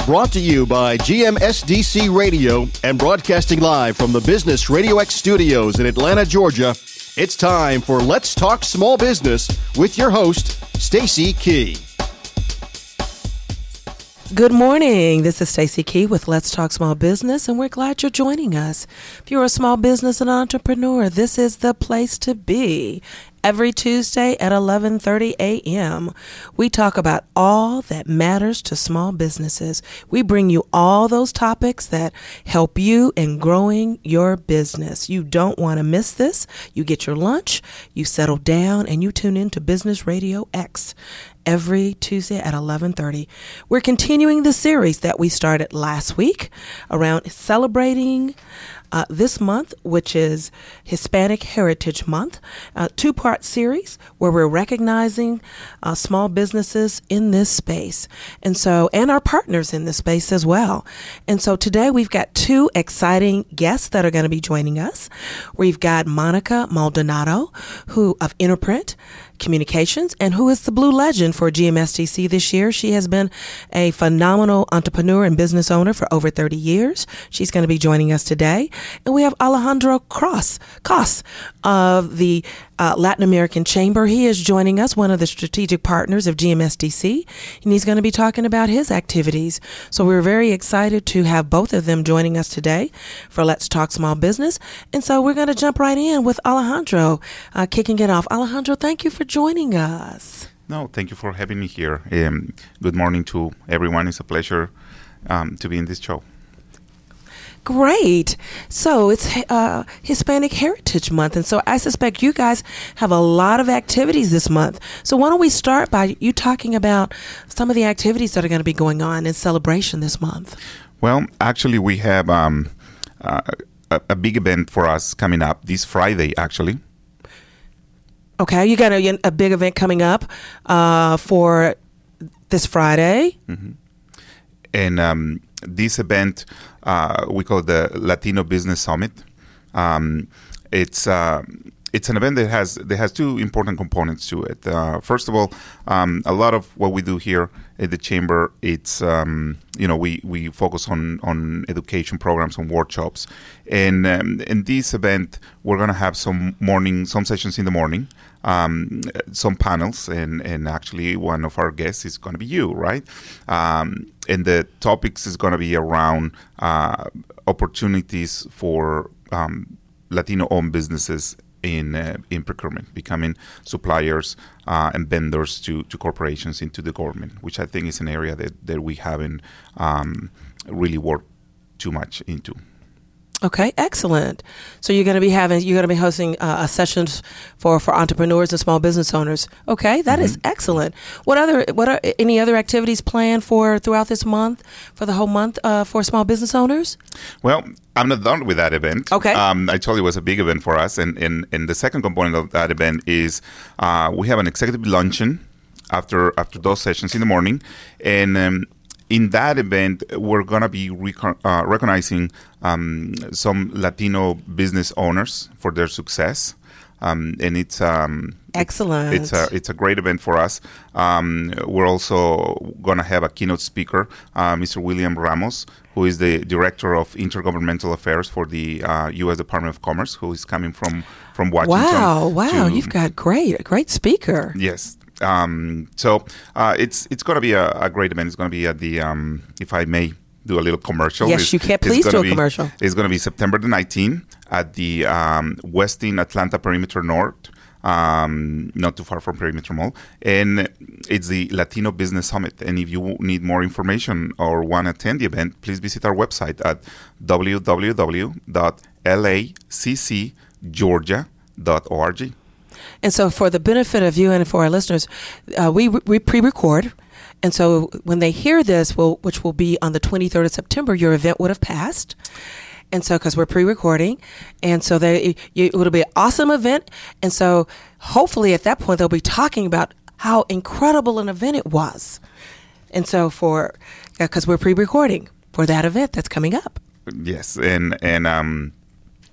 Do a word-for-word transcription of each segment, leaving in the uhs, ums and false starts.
Brought to you by G M S D C Radio and broadcasting live from the Business Radio X studios in Atlanta, Georgia. It's time for Let's Talk Small Business with your host, Stacy Key. Good morning. This is Stacy Key with Let's Talk Small Business, and we're glad you're joining us. If you're a small business and entrepreneur, this is the place to be. Every Tuesday at eleven thirty a.m., we talk about all that matters to small businesses. We bring you all those topics that help you in growing your business. You don't want to miss this. You get your lunch, you settle down, and you tune in to Business Radio X every Tuesday at eleven thirty. We're continuing the series that we started last week around celebrating Uh, this month, which is Hispanic Heritage Month, a two-part series where we're recognizing uh, small businesses in this space, and so and our partners in this space as well. And so today we've got two exciting guests that are going to be joining us. We've got Monica Maldonado, who of Interprint Communications, and who is the Blue Legend for G M S D C this year. She has been a phenomenal entrepreneur and business owner for over thirty years. She's going to be joining us today. And we have Alejandro Cross, Cos of the uh, Latin American Chamber. He is joining us, one of the strategic partners of G M S D C, and he's going to be talking about his activities. So we're very excited to have both of them joining us today for Let's Talk Small Business. And so we're going to jump right in with Alejandro, uh, kicking it off. Alejandro, thank you for joining us. No, thank you for having me here. Um, good morning to everyone. It's a pleasure um, to be in this show. Great. So it's uh, Hispanic Heritage Month, and so I suspect you guys have a lot of activities this month. So why don't we start by you talking about some of the activities that are going to be going on in celebration this month? Well, actually, we have um, uh, a, a big event for us coming up this Friday, actually. Okay, you got a, a big event coming up uh, for this Friday. Mm-hmm. And um, this event, uh, we call the Latino Business Summit. Um, it's uh, it's an event that has that has two important components to it. Uh, first of all, um, a lot of what we do here at the Chamber, it's um, you know we, we focus on, on education programs and workshops, and um, in this event we're going to have some morning some sessions in the morning. Um, some panels, and, and actually one of our guests is going to be you, right? Um, and the topics is going to be around uh, opportunities for um, Latino-owned businesses in uh, in procurement, becoming suppliers uh, and vendors to, to corporations into the government, which I think is an area that, that we haven't um, really worked too much into. Okay, excellent. So you're going to be having, you're going to be hosting uh, a sessions for, for entrepreneurs and small business owners. Okay, that mm-hmm. is excellent. What other, what are any other activities planned for throughout this month, for the whole month uh, for small business owners? Well, I'm not done with that event. Okay. Um, I told you it was a big event for us, and and, and the second component of that event is uh, we have an executive luncheon after after those sessions in the morning, and. Um, In that event, we're going to be rec- uh, recognizing um, some Latino business owners for their success, um, and it's um, excellent. It's a it's a great event for us. Um, we're also going to have a keynote speaker, uh, Mister William Ramos, who is the director of Intergovernmental Affairs for the uh, U S Department of Commerce, who is coming from from Washington. Wow! Wow! To, You've got great a great speaker. Yes. Um, so uh, it's it's going to be a, a great event. It's going to be at the, um, if I may do a little commercial. Yes, it's, you can. Please do a be, commercial. It's going to be September the nineteenth at the um, Westin Atlanta Perimeter North, um, not too far from Perimeter Mall. And it's the Latino Business Summit. And if you need more information or want to attend the event, please visit our website at w w w dot l a c c georgia dot org. And so for the benefit of you and for our listeners, uh, we, we pre-record. And so when they hear this, will which will be on the twenty-third of September, your event would have passed. And so because we're pre-recording. And so they, it would be an awesome event. And so hopefully at that point, they'll be talking about how incredible an event it was. And so for, because we're pre-recording for that event that's coming up. Yes. And, and, um,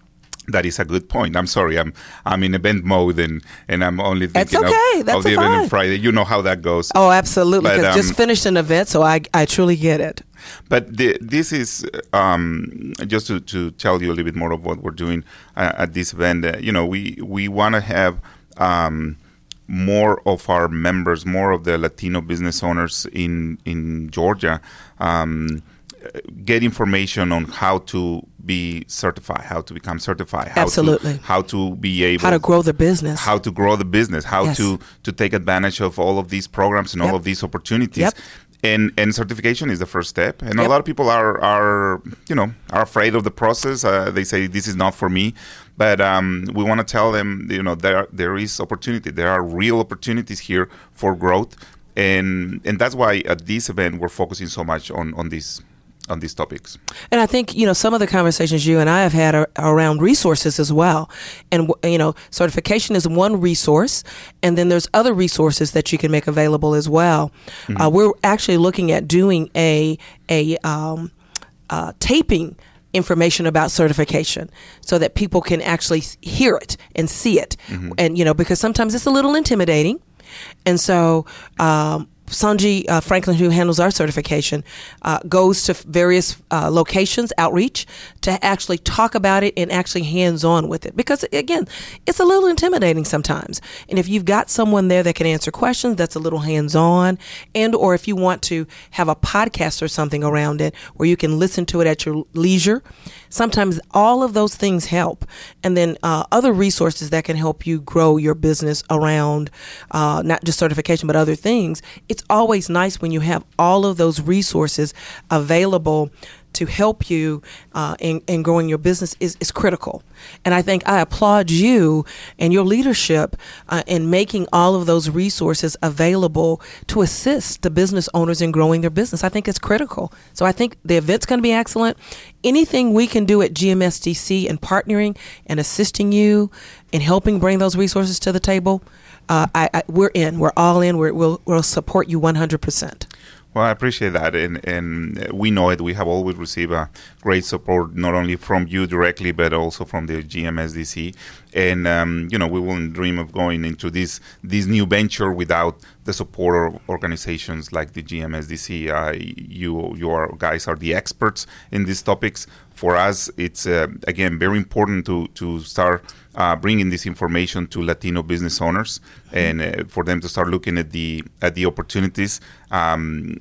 That is a good point. I'm sorry. I'm I'm in event mode and, and I'm only thinking That's okay. of, That's of the fine. event on Friday. You know how that goes. Oh, absolutely. But, Because um, just finished an event, so I I truly get it. But the, this is um, just to, to tell you a little bit more of what we're doing uh, at this event. Uh, you know, we we want to have um, more of our members, more of the Latino business owners in in Georgia, um, get information on how to be certified, how to become certified, how Absolutely. to how to be able How to grow the business. how to grow the business, how Yes. to to take advantage of all of these programs and all Yep. of these opportunities. Yep. And and certification is the first step. And Yep. a lot of people are are you know are afraid of the process. Uh, they say this is not for me. But um, we want to tell them, you know, there there is opportunity. There are real opportunities here for growth, and and that's why at this event we're focusing so much on on this. on these topics. And I think, you know, some of the conversations you and I have had are around resources as well. And, you know, certification is one resource, and then there's other resources that you can make available as well. Mm-hmm. Uh, we're actually looking at doing a, a um, uh, taping information about certification so that people can actually hear it and see it. Mm-hmm. And, you know, because sometimes it's a little intimidating. And so, um, Sanji uh, Franklin, who handles our certification, uh, goes to various uh, locations, outreach, to actually talk about it and actually hands-on with it. Because, again, it's a little intimidating sometimes. And if you've got someone there that can answer questions, that's a little hands-on, and or if you want to have a podcast or something around it where you can listen to it at your leisure, sometimes all of those things help. And then uh, other resources that can help you grow your business around uh, not just certification, but other things. It's always nice when you have all of those resources available to help you uh, in, in growing your business is, is critical. And I think I applaud you and your leadership uh, in making all of those resources available to assist the business owners in growing their business. I think it's critical. So I think the event's going to be excellent. Anything we can do at G M S D C and partnering and assisting you in helping bring those resources to the table, uh, I, I, we're in. We're all in. We're, we'll, we'll support you one hundred percent. Well, I appreciate that, and and we know it. We have always received a great support, not only from you directly, but also from the G M S D C. And um, you know, we wouldn't dream of going into this this new venture without the support of organizations like the G M S D C. Uh, you you are, guys are the experts in these topics. For us, it's uh, again very important to to start uh, bringing this information to Latino business owners, and uh, for them to start looking at the at the opportunities. Um,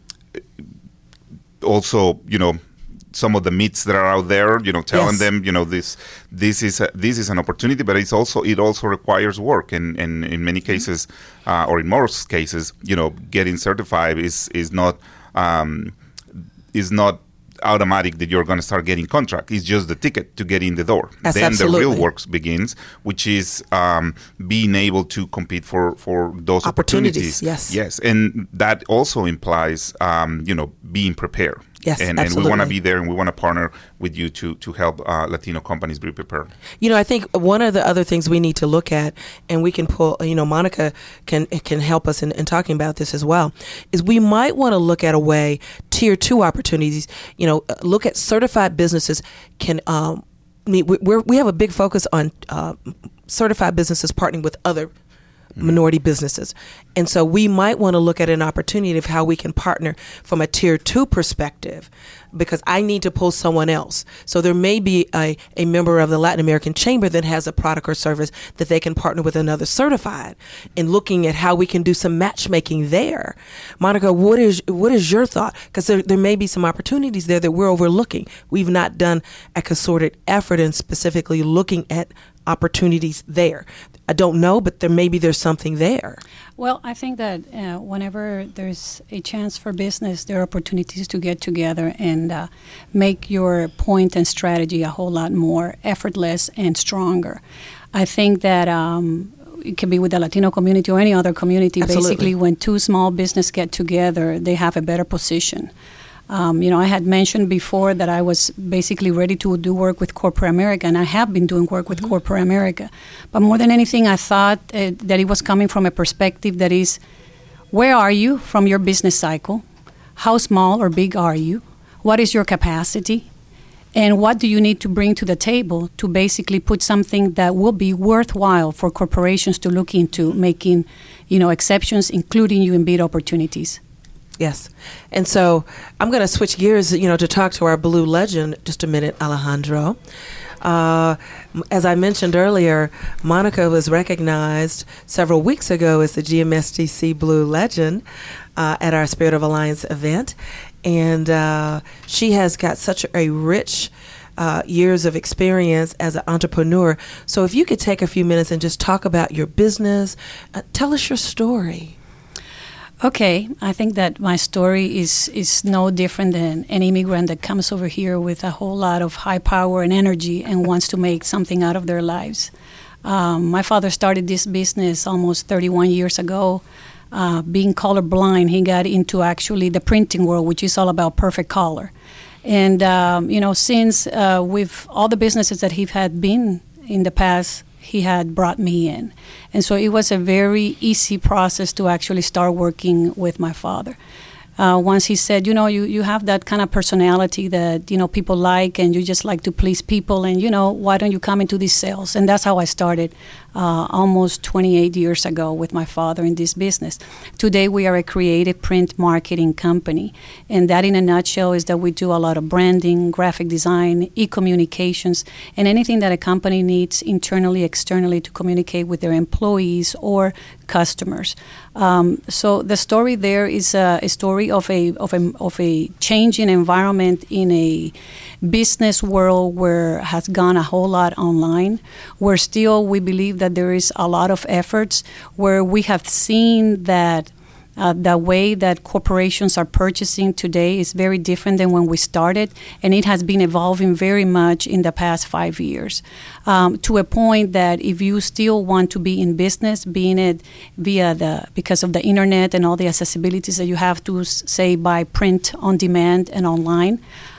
also, you know, some of the myths that are out there, you know, telling Yes. them, you know, this this is a, this is an opportunity, but it's also it also requires work, and, and in many cases, uh, or in most cases, you know, getting certified is is not um, is not automatic that you're going to start getting contract. It's just the ticket to get in the door. That's then absolutely. the real work begins, which is um, being able to compete for, for those Opportunities, opportunities. yes. Yes, and that also implies, um, you know, being prepared. Yes, and, and we absolutely. want to be there, and we want to partner with you to to help uh, Latino companies be prepared. You know, I think one of the other things we need to look at, and we can pull, you know, Monica can can help us in, in talking about this as well, is we might want to look at a way, tier two opportunities, you know, look at certified businesses can, um, meet, we're, we have a big focus on uh, certified businesses partnering with other minority businesses. And so we might want to look at an opportunity of how we can partner from a tier two perspective, because I need to pull someone else. So there may be a, a member of the Latin American Chamber that has a product or service that they can partner with another certified, and looking at how we can do some matchmaking there. Monica, what is what is your thought? Because there, there may be some opportunities there that we're overlooking. We've not done a concerted effort in specifically looking at opportunities there. I don't know, but there maybe there's something there. Well, I think that uh, whenever there's a chance for business, there are opportunities to get together and uh, make your point and strategy a whole lot more effortless and stronger. I think that um, it can be with the Latino community or any other community. Absolutely. Basically, when two small businesses get together, they have a better position. Um, you know, I had mentioned before that I was basically ready to do work with Corporate America, and I have been doing work with mm-hmm. Corporate America. But more than anything, I thought uh, that it was coming from a perspective that is, where are you from your business cycle? How small or big are you? What is your capacity? And what do you need to bring to the table to basically put something that will be worthwhile for corporations to look into, making, you know, exceptions, including you in bid opportunities. Yes. And so I'm going to switch gears, you know, to talk to our Blue Legend just a minute, Alejandro. Uh, as I mentioned earlier, Monica was recognized several weeks ago as the G M S D C Blue Legend uh, at our Spirit of Alliance event. And uh, she has got such a rich uh, years of experience as an entrepreneur. So if you could take a few minutes and just talk about your business, uh, tell us your story. Okay, I think that my story is is no different than an immigrant that comes over here with a whole lot of high power and energy and wants to make something out of their lives. Um, my father started this business almost thirty-one years ago. Uh, being colorblind, he got into actually the printing world, which is all about perfect color. And, um, you know, since uh, with all the businesses that he had been in the past, he had brought me in. And so it was a very easy process to actually start working with my father. Uh, once he said, you know, you, you have that kind of personality that, you know, people like, and you just like to please people, and, you know, why don't you come into these sales? And that's how I started uh, almost twenty-eight years ago with my father in this business. Today we are a creative print marketing company, and that in a nutshell is that we do a lot of branding, graphic design, e-communications, and anything that a company needs internally, externally to communicate with their employees or customers. Um, so the story there is a, a story of a of a of a changing environment in a business world where has gone a whole lot online, where still we believe that there is a lot of efforts, where we have seen that Uh, the way that corporations are purchasing today is very different than when we started, and it has been evolving very much in the past five years, um, to a point that if you still want to be in business, being it via the because of the internet and all the accessibilities that you have to, say, buy print on demand and online,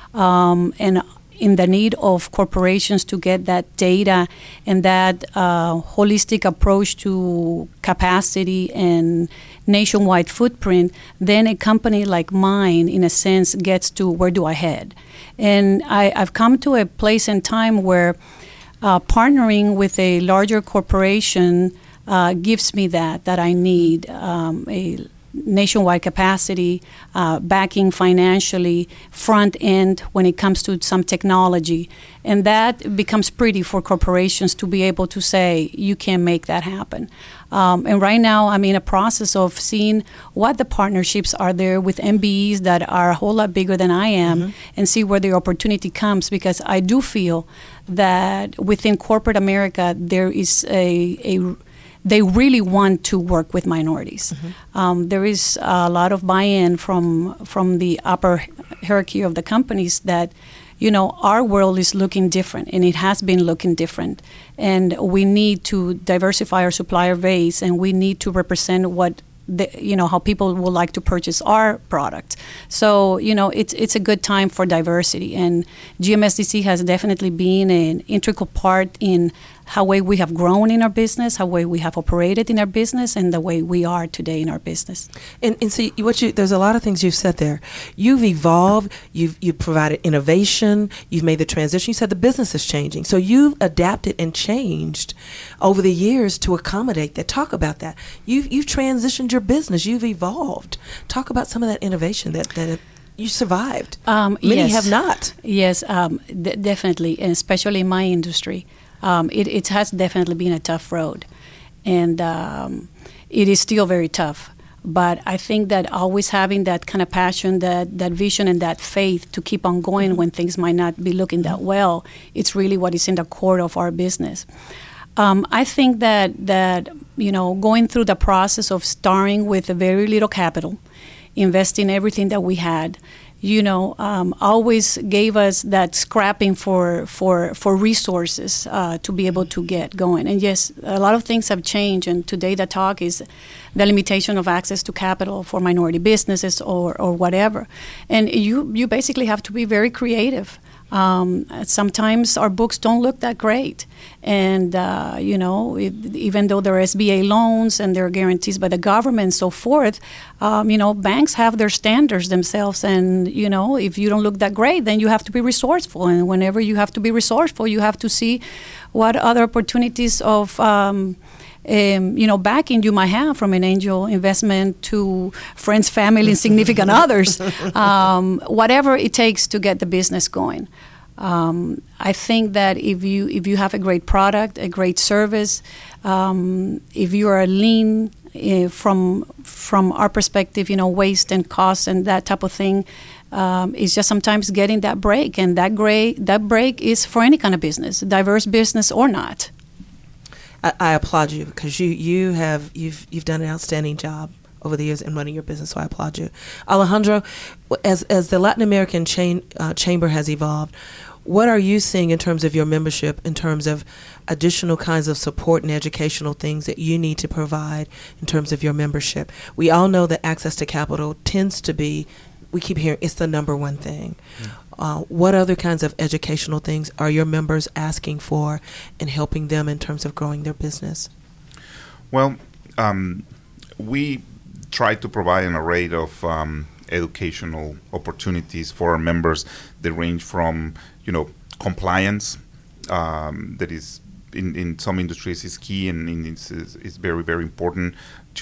um, and in the need of corporations to get that data and that uh, holistic approach to capacity and nationwide footprint, then a company like mine, in a sense, gets to where do I head? And I, I've come to a place in time where uh, partnering with a larger corporation uh, gives me that, that I need um, a nationwide capacity, uh, backing financially, front end when it comes to some technology. And that becomes pretty for corporations to be able to say, you can make that happen. Um, and right now, I'm in a process of seeing what the partnerships are there with M B Es that are a whole lot bigger than I am, mm-hmm. and see where the opportunity comes, because I do feel that within corporate America, there is a, a they really want to work with minorities. Mm-hmm. Um, there is a lot of buy-in from from the upper hierarchy of the companies that, you know, our world is looking different, and it has been looking different. And we need to diversify our supplier base, and we need to represent what the, you know, how people would like to purchase our product. So, you know, it's it's a good time for diversity, and G M S D C has definitely been an integral part in how way we have grown in our business, how way we have operated in our business, and the way we are today in our business. And, and see, what you there's a lot of things you've said there. You've evolved. You've you've provided innovation. You've made the transition. You said the business is changing, so you've adapted and changed over the years to accommodate that. Talk about that. You've you've transitioned your business. You've evolved. Talk about some of that innovation that that you survived. Um, Many yes. have not. Yes, um, d- definitely, and especially in my industry. Um, it, it has definitely been a tough road, and um, it is still very tough. But I think that always having that kind of passion, that, that vision, and that faith to keep on going when things might not be looking that well, it's really what is in the core of our business. Um, I think that, that, you know, going through the process of starting with very little capital, investing everything that we had, you know, um, always gave us that scrapping for for, for resources uh, to be able to get going. And yes, a lot of things have changed, and today the talk is the limitation of access to capital for minority businesses or, or whatever. And you, you basically have to be very creative. Um, sometimes our books don't look that great. And, uh, you know, it, even though there are S B A loans and there are guarantees by the government and so forth, um, you know, banks have their standards themselves. And, you know, if you don't look that great, then you have to be resourceful. And whenever you have to be resourceful, you have to see what other opportunities of um, Um, you know, backing you might have from an angel investment to friends, family, and significant others, um, whatever it takes to get the business going. Um, I think that if you if you have a great product, a great service, um, if you are lean uh, from from our perspective, you know, waste and cost and that type of thing, um, it's just sometimes getting that break, and that great that break is for any kind of business, diverse business or not. I applaud you because you, you have you've you've done an outstanding job over the years in running your business. So I applaud you, Alejandro. As as the Latin American chain, uh, Chamber has evolved, what are you seeing in terms of your membership, in terms of additional kinds of support and educational things that you need to provide in terms of your membership? We all know that access to capital tends to be, we keep hearing it's the number one thing. Mm. Uh, what other kinds of educational things are your members asking for and helping them in terms of growing their business? Well, um, we try to provide an array of um, educational opportunities for our members that range from, you know, compliance, um, that is in, in some industries is key and in, is, is very, very important,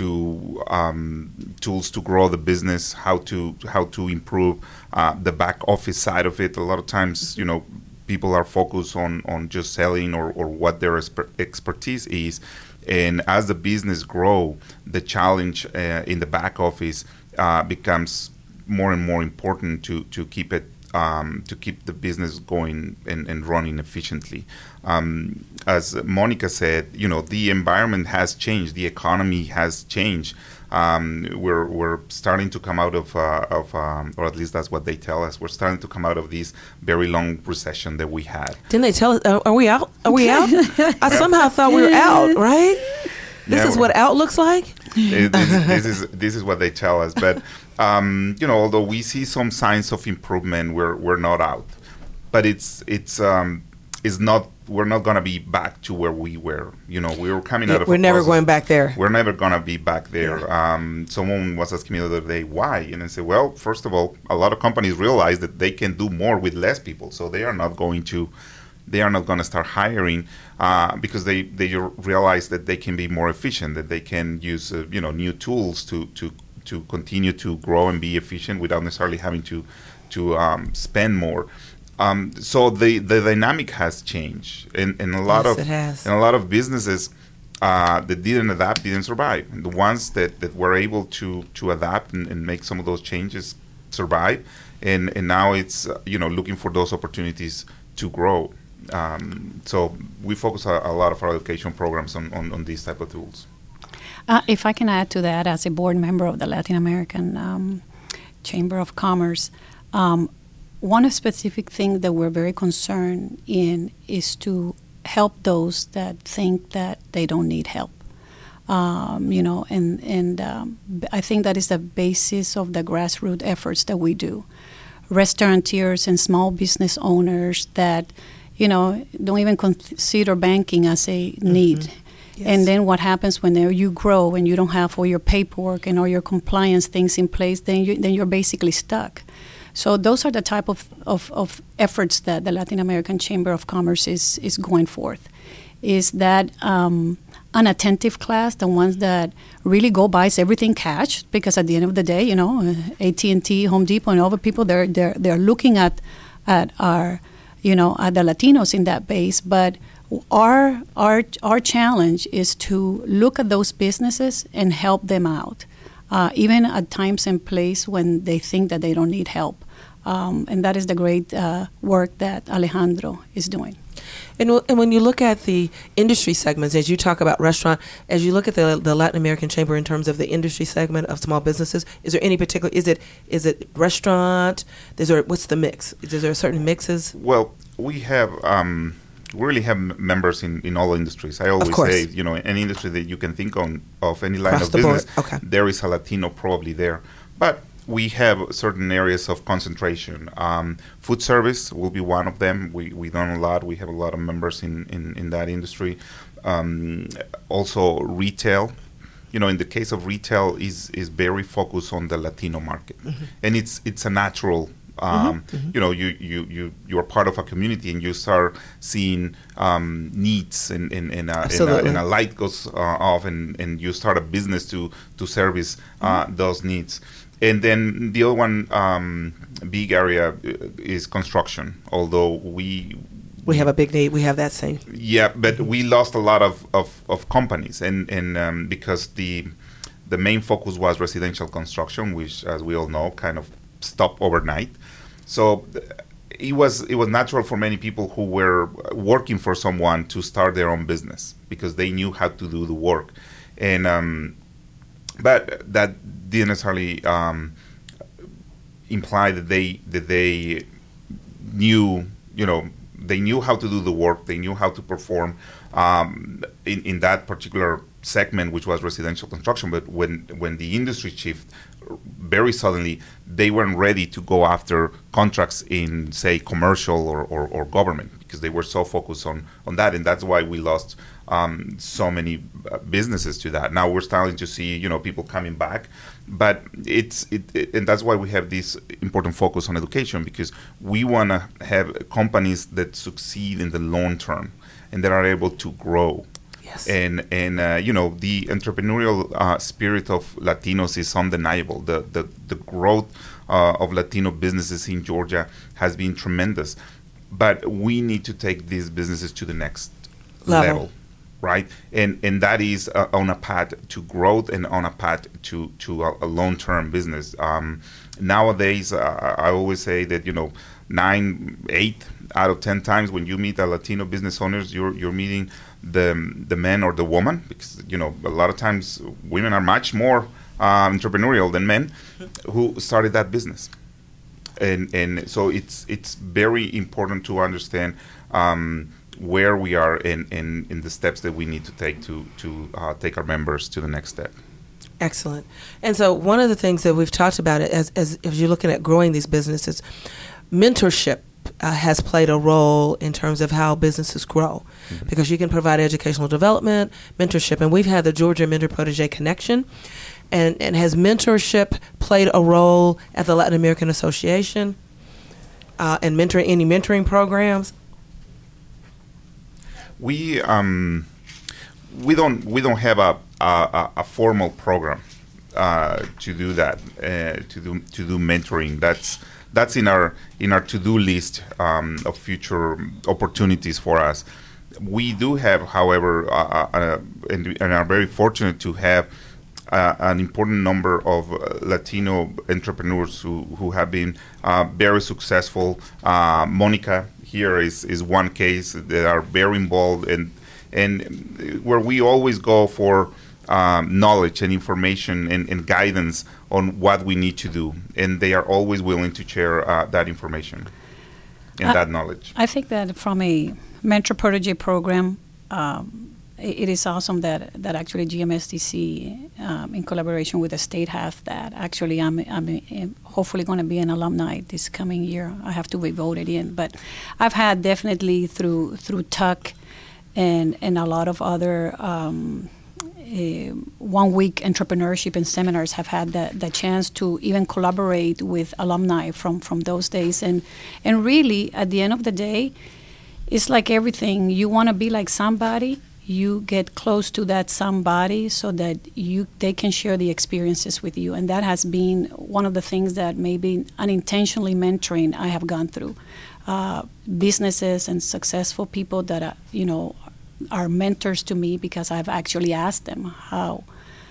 to um, tools to grow the business, how to how to improve uh, the back office side of it. A lot of times, you know, people are focused on, on just selling or, or what their exper- expertise is. And as the business grow, the challenge uh, in the back office uh, becomes more and more important to, to keep it um, to keep the business going and, and running efficiently. Um, as Monica said, you know, the environment has changed, the economy has changed. Um, we're we're starting to come out of uh, of um, or at least that's what they tell us. We're starting to come out of this very long recession that we had. Didn't they tell us? Uh, are we out? Are we out? I somehow thought we were out. Right? This Yeah, is what out looks like. It, this, this is this is what they tell us. But um, you know, although we see some signs of improvement, we're we're not out. But it's it's um, it's not. We're not going to be back to where we were. You know, we were coming out of. We're a never process. going back there. We're never going to be back there. Um, someone was asking me the other day why, and I said, well, first of all, a lot of companies realize that they can do more with less people, so they are not going to. They are not going to start hiring uh, because they, they realize that they can be more efficient, that they can use uh, you know new tools to, to to continue to grow and be efficient without necessarily having to to um, spend more. Um, so the, the dynamic has changed, and, and a lot Yes, of it has. and a lot of businesses uh, that didn't adapt didn't survive. And the ones that, that were able to to adapt and, and make some of those changes survive, and and now it's uh, you know looking for those opportunities to grow. Um, so we focus a, a lot of our education programs on, on, on these type of tools. Uh, if I can add to that, as a board member of the Latin American um, Chamber of Commerce, um, one specific thing that we're very concerned in is to help those that think that they don't need help. Um, you know, and and um, I think that is the basis of the grassroots efforts that we do. Restaurateurs and small business owners that, you know, don't even consider banking as a need. Mm-hmm. Yes. And then what happens when there you grow and you don't have all your paperwork and all your compliance things in place, then you, then you're basically stuck. So those are the type of, of, of efforts that the Latin American Chamber of Commerce is, is going forth. Is that um, unattentive class, the ones that really go buys everything cash, because at the end of the day, you know, A T and T, Home Depot, and other people, they're they're they're looking at at our, you know, at the Latinos in that base. But our our our challenge is to look at those businesses and help them out, uh, even at times and place when they think that they don't need help. Um, and that is the great uh, work that Alejandro is doing. And, w- and when you look at the industry segments, as you talk about restaurant, as you look at the the Latin American Chamber in terms of the industry segment of small businesses, is there any particular, is it is it restaurant, is there, what's the mix? Is there certain mixes? Well, we have, um, we really have m- members in, in all industries. I always say, you know, any industry that you can think on, of any line Across of the board. business, Okay. there is a Latino probably there. But we have certain areas of concentration. Um, food service will be one of them. We we done a lot. We have a lot of members in in, in that industry. Um, also retail. You know, in the case of retail, is is very focused on the Latino market, mm-hmm. and it's it's a natural. Um, mm-hmm. You know, you, you, you, you're part of a community and you start seeing um, needs and, and, and, uh, and, uh, and a light goes uh, off and, and you start a business to, to service uh, mm-hmm. those needs. And then the other one, um, big area is construction, although we... We have a big need. We have that same. Yeah, but we lost a lot of, of, of companies and, and um, because the the main focus was residential construction, which, as we all know, kind of stopped overnight. So it was it was natural for many people who were working for someone to start their own business because they knew how to do the work, and um, but that didn't necessarily um, imply that they that they knew you know they knew how to do the work, they knew how to perform um, in in that particular segment, which was residential construction. But when when the industry shifted very suddenly, they weren't ready to go after contracts in, say, commercial or, or, or government because they were so focused on, on that, and that's why we lost um, so many uh, businesses to that. Now we're starting to see, you know, people coming back, but it's it, it and that's why we have this important focus on education, because we want to have companies that succeed in the long term and that are able to grow. Yes. And and uh, you know, the entrepreneurial uh, spirit of Latinos is undeniable. The the, the growth uh, of Latino businesses in Georgia has been tremendous, but we need to take these businesses to the next level, level right? And and that is uh, on a path to growth and on a path to to a, a long-term business. Um, nowadays, uh, I always say that, you know, nine, eight out of ten times when you meet a Latino business owners, you're you're meeting the the man or the woman, because, you know, a lot of times women are much more uh, entrepreneurial than men who started that business, and and so it's it's very important to understand um, where we are in, in, in the steps that we need to take to to uh, take our members to the next step. Excellent. And so one of the things that we've talked about as as, as you're looking at growing these businesses, mentorship Uh, has played a role in terms of how businesses grow, mm-hmm. because you can provide educational development, mentorship, and we've had the Georgia Mentor Protege Connection, and, and has mentorship played a role at the Latin American Association uh, and mentoring any mentoring programs? We um, we don't we don't have a a, a formal program uh, to do that uh, to do to do mentoring. That's That's in our in our to-do list um, of future opportunities for us. We do have, however, uh, uh, and, and are very fortunate to have uh, an important number of uh, Latino entrepreneurs who, who have been uh, very successful. Uh, Monica here is, is one case that are very involved, and and where we always go for Um, knowledge and information and, and guidance on what we need to do, and they are always willing to share uh, that information and uh, that knowledge. I think that from a mentor protege program, um, it, it is awesome that that actually G M S D C, um, in collaboration with the state, has that. Actually, I'm I'm, I'm hopefully going to be an alumni this coming year. I have to be voted in, but I've had definitely through through T U C and and a lot of other. Um, Uh, one-week entrepreneurship and seminars have had the, the chance to even collaborate with alumni from, from those days. And, and really, at the end of the day, it's like everything. You want to be like somebody, you get close to that somebody so that you they can share the experiences with you. And that has been one of the things that maybe unintentionally mentoring I have gone through. Uh, businesses and successful people that, are, you know, are mentors to me because I've actually asked them how.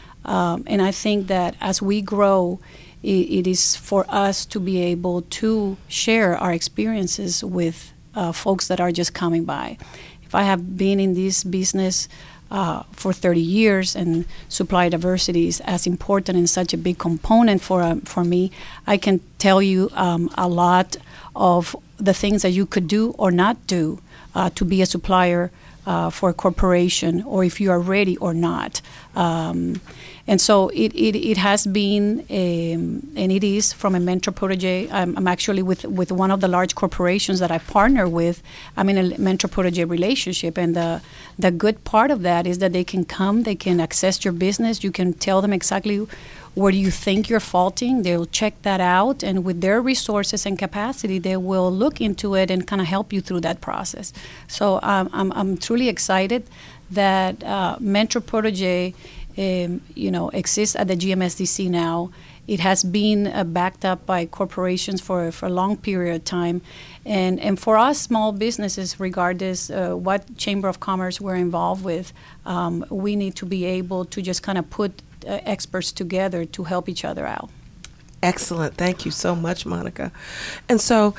Um, and I think that as we grow, it, it is for us to be able to share our experiences with uh, folks that are just coming by. If I have been in this business uh, for thirty years and supply diversity is as important and such a big component for, uh, for me, I can tell you um, a lot of the things that you could do or not do uh, to be a supplier uh, for a corporation, or if you are ready or not. Um, and so it, it, it has been, a, and it is from a mentor-protege. I'm, I'm actually with, with one of the large corporations that I partner with. I'm in a mentor-protege relationship, and the, the good part of that is that they can come, they can access your business, you can tell them exactly where you think you're faulting. They'll check that out, and with their resources and capacity, they will look into it and kind of help you through that process. So um, I'm, I'm truly excited that uh, mentor-protege Um, you know, exists at the G M S D C now. It has been uh, backed up by corporations for, for a long period of time. And, and for us small businesses, regardless uh, what Chamber of Commerce we're involved with, um, we need to be able to just kind of put uh, experts together to help each other out. Excellent. Thank you so much, Monica. And so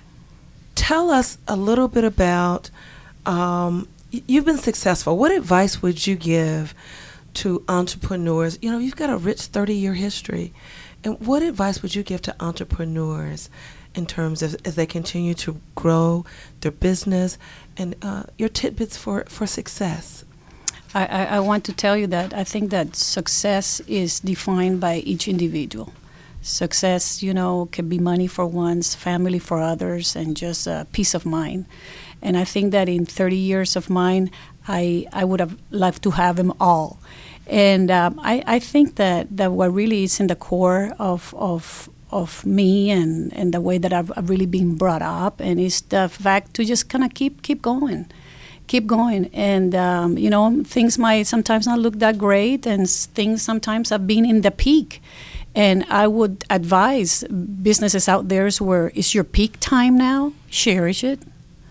tell us a little bit about, um, you've been successful. What advice would you give to entrepreneurs? You know, you've got a rich thirty-year history. And what advice would you give to entrepreneurs in terms of as they continue to grow their business, and uh, your tidbits for, for success? I, I, I want to tell you that I think that success is defined by each individual. Success, you know, can be money for one's, family for others, and just uh, peace of mind. And I think that in thirty years of mine, I, I would have liked to have them all. And um, I, I think that, that what really is in the core of of of me and, and the way that I've, I've really been brought up, and is the fact to just kind of keep keep going. Keep going. And, um, you know, things might sometimes not look that great, and things sometimes have been in the peak. And I would advise businesses out there where it's your peak time now, cherish it,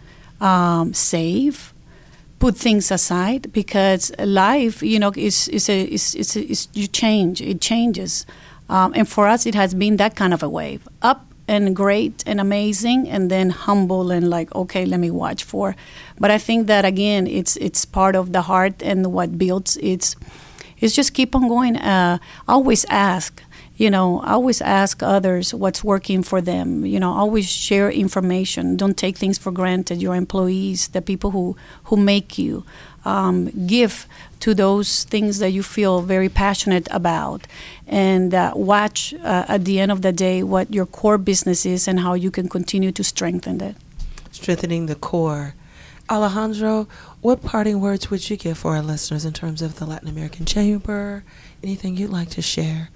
um, save, put things aside, because life, you know, is is a is is, is you change, it changes, um, and for us, it has been that kind of a wave, up and great and amazing, and then humble and like, okay, let me watch for. But I think that again, it's it's part of the heart, and what builds it's it's just keep on going. Uh, always ask. You know, always ask others what's working for them. You know, always share information. Don't take things for granted. Your employees, the people who, who make you, um, give to those things that you feel very passionate about. And uh, watch uh, at the end of the day what your core business is and how you can continue to strengthen it. Strengthening the core. Alejandro, what parting words would you give for our listeners in terms of the Latin American Chamber? Anything you'd like to share?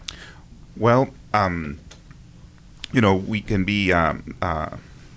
Well, um, you know, we can be um, uh,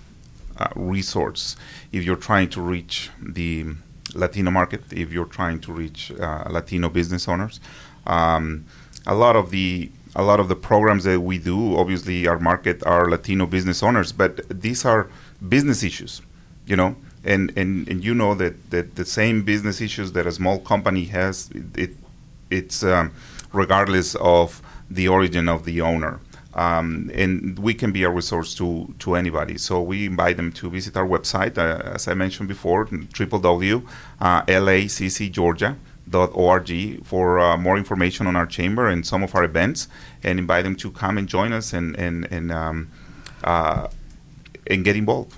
a resource if you're trying to reach the Latino market, if you're trying to reach uh, Latino business owners. Um, a lot of the a lot of the programs that we do, obviously, our market are Latino business owners, but these are business issues, you know, and and, and you know that, that the same business issues that a small company has, it, it it's um, regardless of the origin of the owner. Um, and we can be a resource to, to anybody. So we invite them to visit our website, uh, as I mentioned before, w w w dot l a c c georgia dot org for uh, more information on our chamber and some of our events, and invite them to come and join us and, and, and, um, uh, and get involved.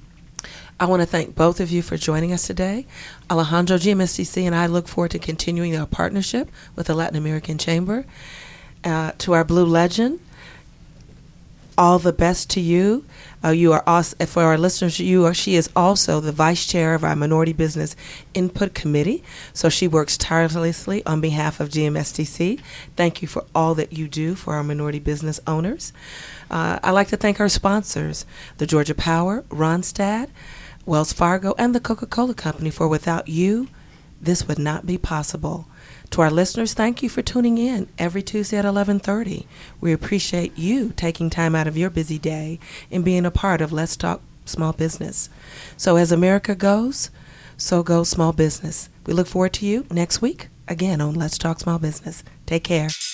I want to thank both of you for joining us today. Alejandro, G M S D C, and I look forward to continuing our partnership with the Latin American Chamber. Uh, to our Blue Legend, all the best to you. Uh, you are also, for our listeners, you are, she is also the vice chair of our Minority Business Input Committee. So she works tirelessly on behalf of G M S D C. Thank you for all that you do for our minority business owners. Uh, I'd like to thank our sponsors, the Georgia Power, Ronstadt, Wells Fargo, and the Coca-Cola Company, for without you, this would not be possible. To our listeners, thank you for tuning in every Tuesday at eleven thirty. We appreciate you taking time out of your busy day and being a part of Let's Talk Small Business. So as America goes, so goes small business. We look forward to you next week, again on Let's Talk Small Business. Take care.